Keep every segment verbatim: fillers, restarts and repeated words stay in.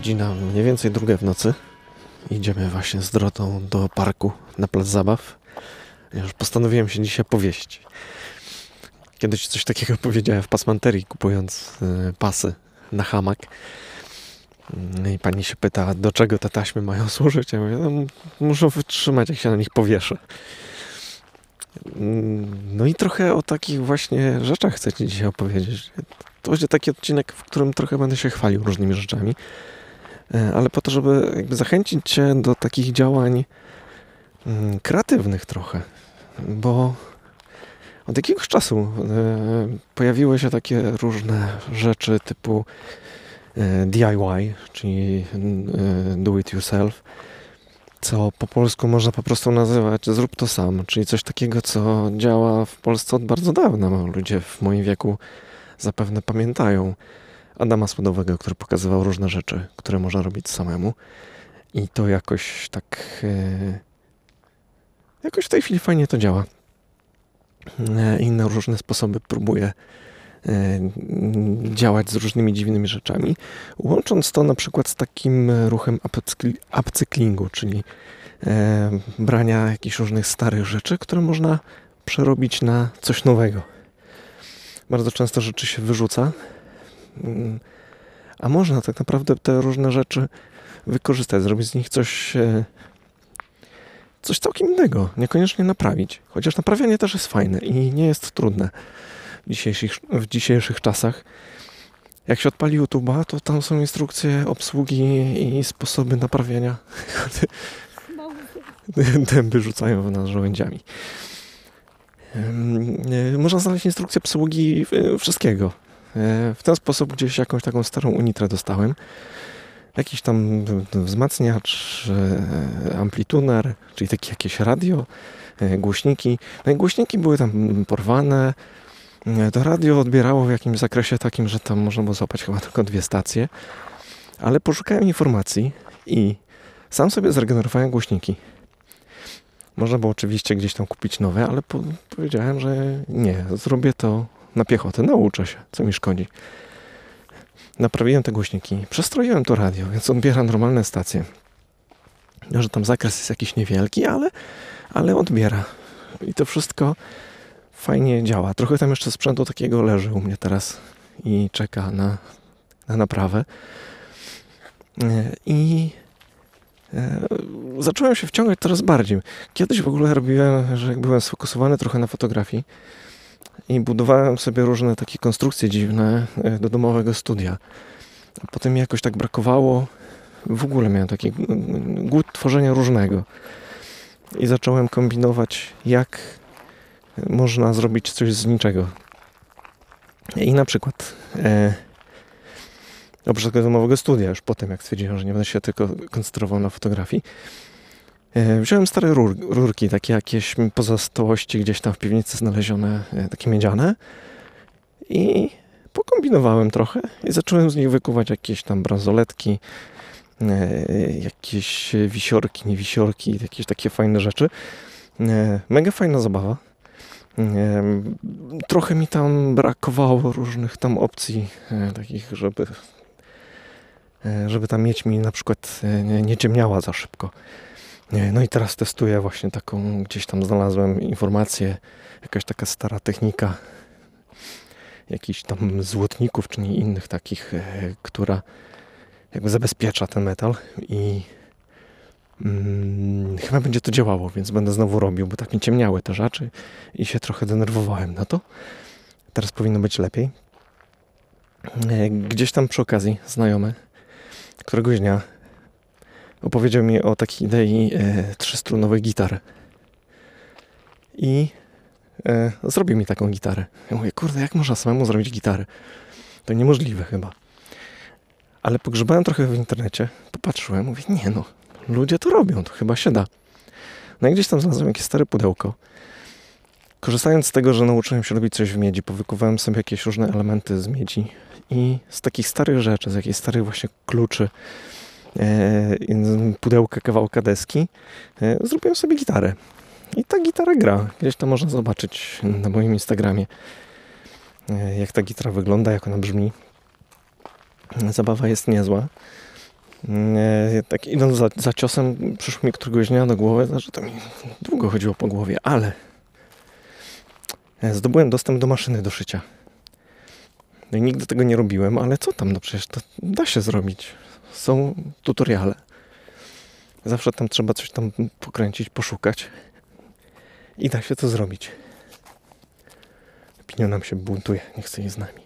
Godzina mniej więcej druga w nocy. Idziemy właśnie z Dorotą do parku na plac zabaw. Ja już postanowiłem się dzisiaj powieść. Kiedyś coś takiego powiedziałem w pasmanterii, kupując y, pasy na hamak. I pani się pyta, do czego te taśmy mają służyć. Ja mówię, no, muszą wytrzymać, jak się na nich powieszę. No i trochę o takich właśnie rzeczach chcę Ci dzisiaj opowiedzieć. To będzie taki odcinek, w którym trochę będę się chwalił różnymi rzeczami, ale po to, żeby jakby zachęcić Cię do takich działań kreatywnych trochę, bo od jakiegoś czasu pojawiły się takie różne rzeczy typu D I Y, czyli do it yourself, co po polsku można po prostu nazywać zrób to sam, czyli coś takiego, co działa w Polsce od bardzo dawna. Ludzie w moim wieku zapewne pamiętają Adama Słodowego, który pokazywał różne rzeczy, które można robić samemu. I to jakoś tak e, jakoś w tej chwili fajnie to działa. E, I na różne sposoby próbuję e, działać z różnymi dziwnymi rzeczami, łącząc to na przykład z takim ruchem upcykli- upcyklingu, czyli e, brania jakichś różnych starych rzeczy, które można przerobić na coś nowego. Bardzo często rzeczy się wyrzuca, a można tak naprawdę te różne rzeczy wykorzystać, zrobić z nich coś, coś całkiem innego, niekoniecznie naprawić. Chociaż naprawianie też jest fajne i nie jest trudne w dzisiejszych, w dzisiejszych czasach. Jak się odpali YouTube'a, to tam są instrukcje obsługi i sposoby naprawiania. Dęby rzucają w nas żołędziami. Można znaleźć instrukcję obsługi wszystkiego. W ten sposób gdzieś jakąś taką starą unitrę dostałem. Jakiś tam wzmacniacz, amplituner, czyli takie jakieś radio, głośniki. No i głośniki były tam porwane. To radio odbierało w jakimś zakresie takim, że tam można było złapać chyba tylko dwie stacje. Ale poszukałem informacji i sam sobie zregenerowałem głośniki. Można było oczywiście gdzieś tam kupić nowe, ale po- powiedziałem, że nie, zrobię to na piechotę, nauczę się, co mi szkodzi. Naprawiłem te głośniki, przestroiłem to radio, więc odbiera normalne stacje. Że tam zakres jest jakiś niewielki, ale, ale odbiera. I to wszystko fajnie działa. Trochę tam jeszcze sprzętu takiego leży u mnie teraz i czeka na, na naprawę. I zacząłem się wciągać coraz bardziej. Kiedyś w ogóle robiłem, że jak byłem sfokusowany trochę na fotografii i budowałem sobie różne takie konstrukcje dziwne do domowego studia. A potem mi jakoś tak brakowało. W ogóle miałem taki głód tworzenia różnego. I zacząłem kombinować, jak można zrobić coś z niczego. I na przykład e, oprócz tego domowego studia, już potem jak stwierdziłem, że nie będę się tylko koncentrował na fotografii, e, wziąłem stare rur, rurki, takie jakieś pozostałości gdzieś tam w piwnicy znalezione, e, takie miedziane i pokombinowałem trochę i zacząłem z nich wykuwać jakieś tam bransoletki, e, jakieś wisiorki, niewisiorki, jakieś takie fajne rzeczy. E, mega fajna zabawa. E, trochę mi tam brakowało różnych tam opcji e, takich, żeby żeby ta miedź mi na przykład nie, nie ciemniała za szybko. No i teraz testuję właśnie taką, gdzieś tam znalazłem informację, jakaś taka stara technika jakichś tam złotników, czy nie innych takich, która jakby zabezpiecza ten metal i mm, chyba będzie to działało, więc będę znowu robił, bo tak mi ciemniały te rzeczy i się trochę denerwowałem na to. Teraz powinno być lepiej. Gdzieś tam przy okazji znajomy któregoś dnia opowiedział mi o takiej idei e, trzystrunowej gitary. I e, zrobił mi taką gitarę. Ja mówię, kurde, jak można samemu zrobić gitarę? To niemożliwe chyba. Ale pogrzebałem trochę w internecie, popatrzyłem, mówię, nie no, ludzie to robią, to chyba się da. No i gdzieś tam znalazłem jakieś stare pudełko. Korzystając z tego, że nauczyłem się robić coś w miedzi, powykuwałem sobie jakieś różne elementy z miedzi i z takich starych rzeczy, z jakichś starych właśnie kluczy, e, pudełka, kawałka deski, e, zrobiłem sobie gitarę. I ta gitara gra. Gdzieś tam można zobaczyć na moim Instagramie, e, jak ta gitara wygląda, jak ona brzmi. Zabawa jest niezła. E, tak idąc za, za ciosem, przyszło mi któregoś dnia do głowy, znaczy to mi długo chodziło po głowie, ale zdobyłem dostęp do maszyny do szycia. No i nigdy tego nie robiłem, ale co tam, no przecież to da się zrobić. Są tutoriale. Zawsze tam trzeba coś tam pokręcić, poszukać. I da się to zrobić. Pinio nam się buntuje, nie chce jej z nami.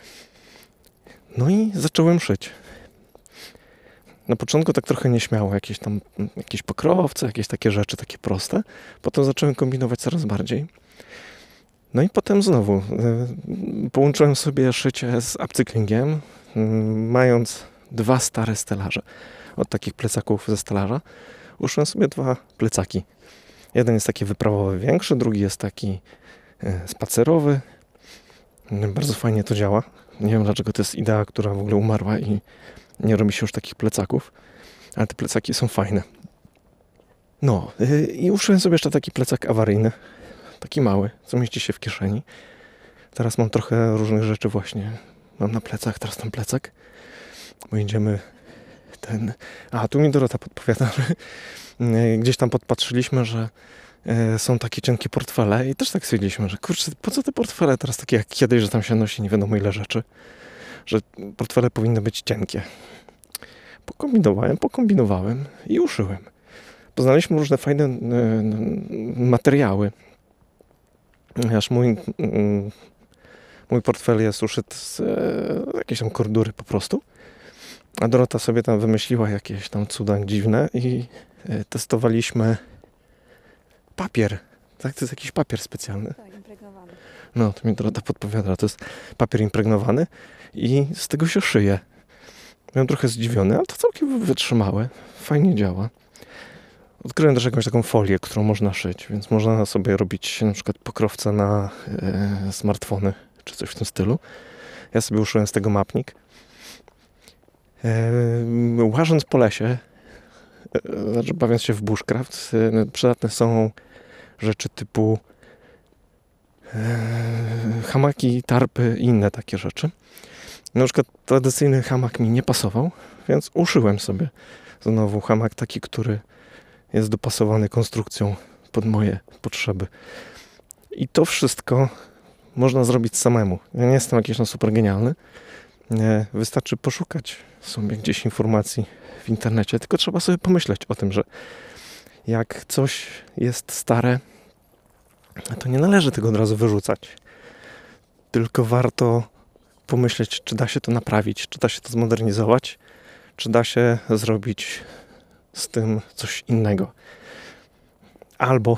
No i zacząłem szyć. Na początku tak trochę nieśmiało, jakieś tam jakieś pokrowce, jakieś takie rzeczy, takie proste. Potem zacząłem kombinować coraz bardziej. No i potem znowu y, połączyłem sobie szycie z upcyklingiem, y, mając dwa stare stelaże. Od takich plecaków ze stelaża uszyłem sobie dwa plecaki. Jeden jest taki wyprawowy, większy, drugi jest taki y, spacerowy. Y, bardzo fajnie to działa. Nie wiem, dlaczego to jest idea, która w ogóle umarła i nie robi się już takich plecaków, ale te plecaki są fajne. No y, i uszyłem sobie jeszcze taki plecak awaryjny. Taki mały, co mieści się w kieszeni. Teraz mam trochę różnych rzeczy właśnie. Mam na plecach, teraz tam plecak. Bo idziemy ten... A, tu mi Dorota podpowiada, że gdzieś tam podpatrzyliśmy, że są takie cienkie portfele i też tak stwierdziliśmy, że kurczę, po co te portfele teraz takie jak kiedyś, że tam się nosi nie wiadomo ile rzeczy. Że portfele powinny być cienkie. Pokombinowałem, pokombinowałem i uszyłem. Poznaliśmy różne fajne materiały. Aż mój, mój portfel jest uszyty z e, jakiejś tam kordury po prostu. A Dorota sobie tam wymyśliła jakieś tam cuda dziwne i e, testowaliśmy papier. Tak, to jest jakiś papier specjalny. Tak, impregnowany. No, to mi Dorota podpowiada. To jest papier impregnowany i z tego się szyje. Byłem trochę zdziwiony, ale to całkiem wytrzymałe. Fajnie działa. Odkryłem też jakąś taką folię, którą można szyć, więc można sobie robić na przykład pokrowce na e, smartfony, czy coś w tym stylu. Ja sobie uszyłem z tego mapnik. E, łażąc po lesie, e, znaczy bawiąc się w bushcraft, e, przydatne są rzeczy typu e, hamaki, tarpy i inne takie rzeczy. Na przykład tradycyjny hamak mi nie pasował, więc uszyłem sobie znowu hamak taki, który jest dopasowany konstrukcją pod moje potrzeby. I to wszystko można zrobić samemu. Ja nie jestem jakiś no super genialny. Nie, wystarczy poszukać sobie gdzieś informacji w internecie, tylko trzeba sobie pomyśleć o tym, że jak coś jest stare, to nie należy tego od razu wyrzucać. Tylko warto pomyśleć, czy da się to naprawić, czy da się to zmodernizować, czy da się zrobić z tym coś innego. Albo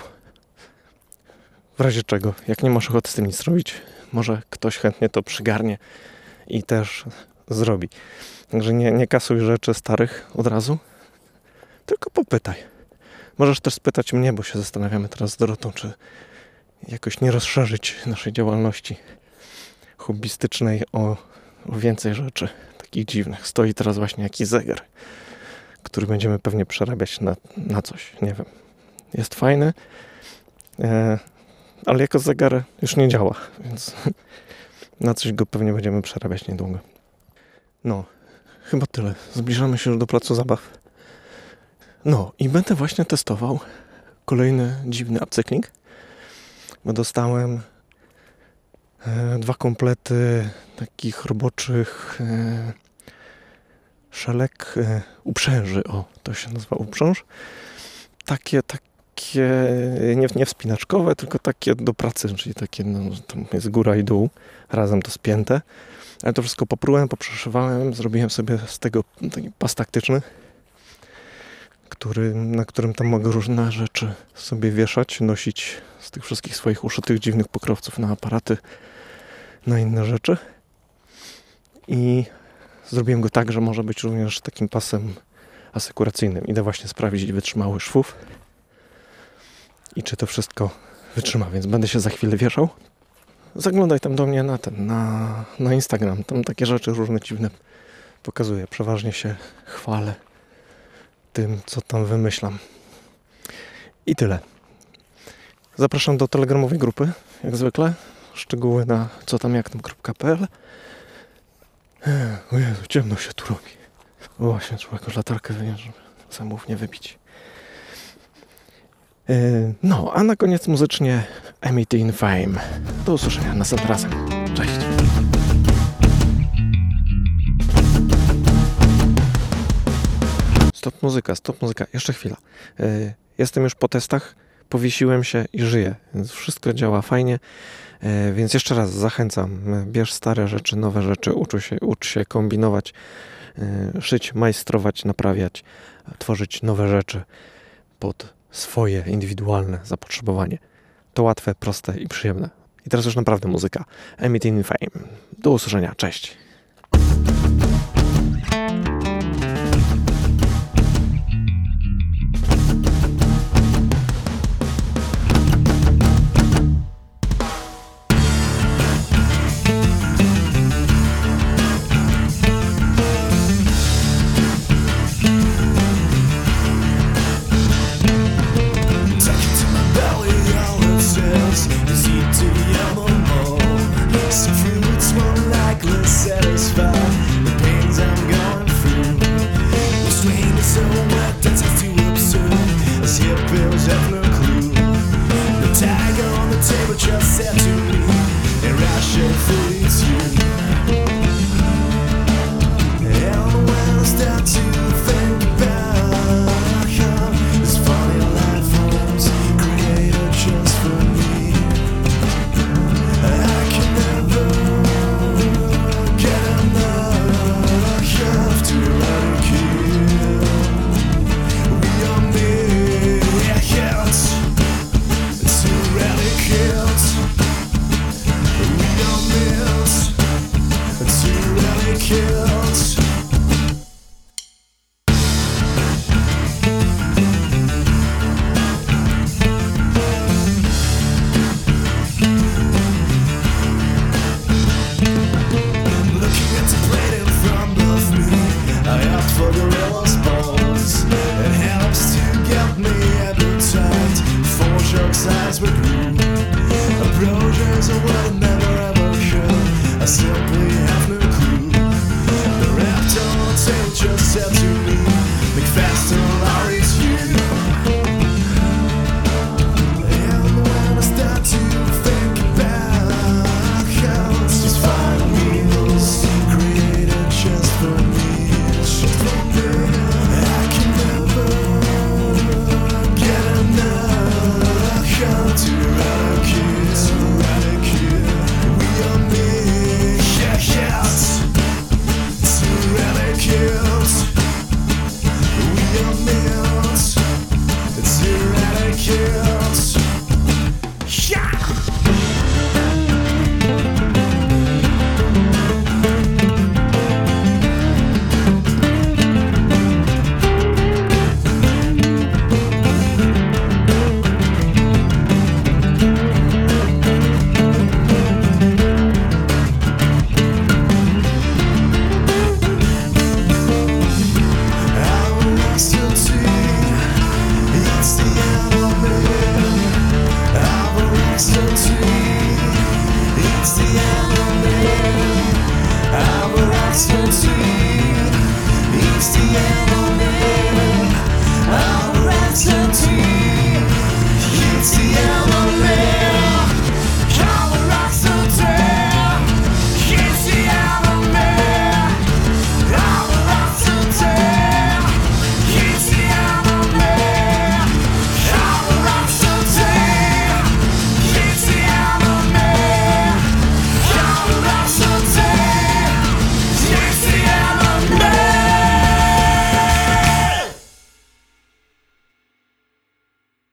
w razie czego, jak nie masz ochoty z tym nic robić, może ktoś chętnie to przygarnie i też zrobi. Także nie, nie kasuj rzeczy starych od razu, tylko popytaj. Możesz też spytać mnie, bo się zastanawiamy teraz z Dorotą, czy jakoś nie rozszerzyć naszej działalności hobbystycznej o, o więcej rzeczy takich dziwnych. Stoi teraz właśnie jakiś zegar, który będziemy pewnie przerabiać na, na coś, nie wiem. Jest fajny, e, ale jako zegar już nie działa, więc na coś go pewnie będziemy przerabiać niedługo. No, chyba tyle. Zbliżamy się już do placu zabaw. No i będę właśnie testował kolejny dziwny upcycling, bo dostałem e, dwa komplety takich roboczych e, szelek e, uprzęży. O, to się nazywa uprząż. Takie, takie nie, nie wspinaczkowe, tylko takie do pracy, czyli takie, no, tam jest góra i dół, razem to spięte. Ale to wszystko poprułem, poprzeszywałem, zrobiłem sobie z tego taki pas taktyczny, który, na którym tam mogę różne rzeczy sobie wieszać, nosić z tych wszystkich swoich uszytych dziwnych pokrowców na aparaty, na inne rzeczy. I zrobiłem go tak, że może być również takim pasem asekuracyjnym. Idę właśnie sprawdzić wytrzymały szwów i czy to wszystko wytrzyma, więc będę się za chwilę wieszał. Zaglądaj tam do mnie na ten, na, na Instagram. Tam takie rzeczy różne dziwne pokazuję. Przeważnie się chwalę tym, co tam wymyślam. I tyle. Zapraszam do telegramowej grupy, jak zwykle. Szczegóły na co tam jak tam kropka p l. O Jezu, ciemno się tu robi. Właśnie, trzeba jakąś latarkę wyjąć, żeby zębów nie wybić. Yy, no, a na koniec muzycznie Emitting Fame. Do usłyszenia następnym razem. Cześć. Stop muzyka, stop muzyka. Jeszcze chwila. Yy, jestem już po testach, powiesiłem się i żyję, więc wszystko działa fajnie. Yy, więc jeszcze raz zachęcam. Bierz stare rzeczy, nowe rzeczy, ucz się, ucz się kombinować, yy, szyć, majstrować, naprawiać, tworzyć nowe rzeczy pod swoje indywidualne zapotrzebowanie. To łatwe, proste i przyjemne. I teraz już naprawdę muzyka. Emitting Fame. Do usłyszenia. Cześć. It's the